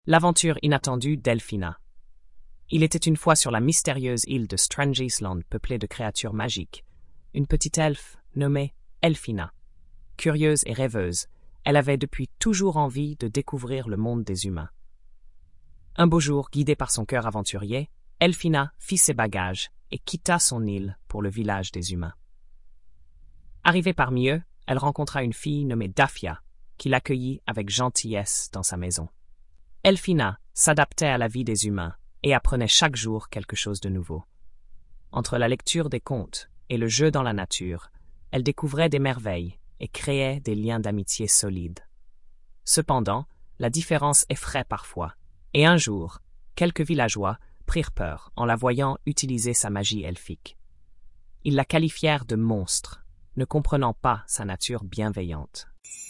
L'aventure inattendue d'Elphina. Il était une fois sur la mystérieuse île de Strange Island peuplée de créatures magiques, une petite elfe nommée Elphina. Curieuse et rêveuse, elle avait depuis toujours envie de découvrir le monde des humains. Un beau jour, guidée par son cœur aventurier, Elphina fit ses bagages et quitta son île pour le village des humains. Arrivée parmi eux, elle rencontra une fille nommée Daphia, qui l'accueillit avec gentillesse dans sa maison. Elphina s'adaptait à la vie des humains et apprenait chaque jour quelque chose de nouveau. Entre la lecture des contes et le jeu dans la nature, elle découvrait des merveilles et créait des liens d'amitié solides. Cependant, la différence effraie parfois, et un jour, quelques villageois prirent peur en la voyant utiliser sa magie elfique. Ils la qualifièrent de monstre, ne comprenant pas sa nature bienveillante.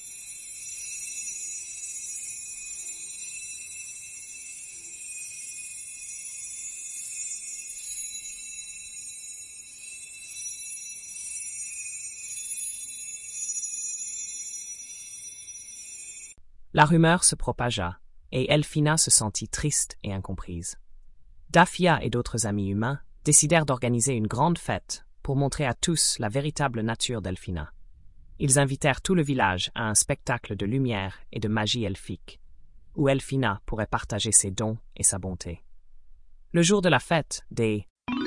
La rumeur se propagea, et Elphina se sentit triste et incomprise. Daphia et d'autres amis humains décidèrent d'organiser une grande fête pour montrer à tous la véritable nature d'Elphina. Ils invitèrent tout le village à un spectacle de lumière et de magie elfique, où Elphina pourrait partager ses dons et sa bonté. Le jour de la fête, des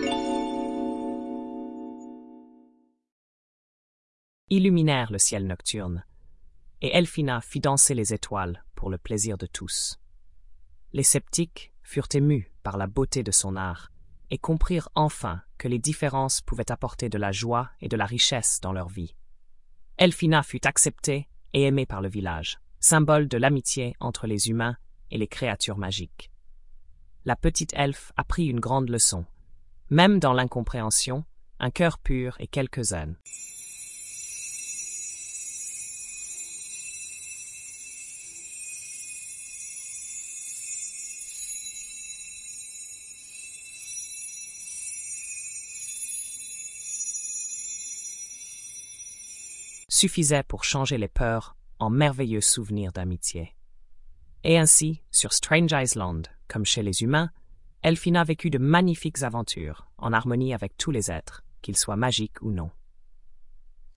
illuminèrent le ciel nocturne, et Elphina fit danser les étoiles pour le plaisir de tous. Les sceptiques furent émus par la beauté de son art et comprirent enfin que les différences pouvaient apporter de la joie et de la richesse dans leur vie. Elphina fut acceptée et aimée par le village, symbole de l'amitié entre les humains et les créatures magiques. La petite elfe apprit une grande leçon. Même dans l'incompréhension, un cœur pur et quelques zen suffisait pour changer les peurs en merveilleux souvenirs d'amitié. Et ainsi, sur Strange Island, comme chez les humains, Elphina vécut de magnifiques aventures, en harmonie avec tous les êtres, qu'ils soient magiques ou non.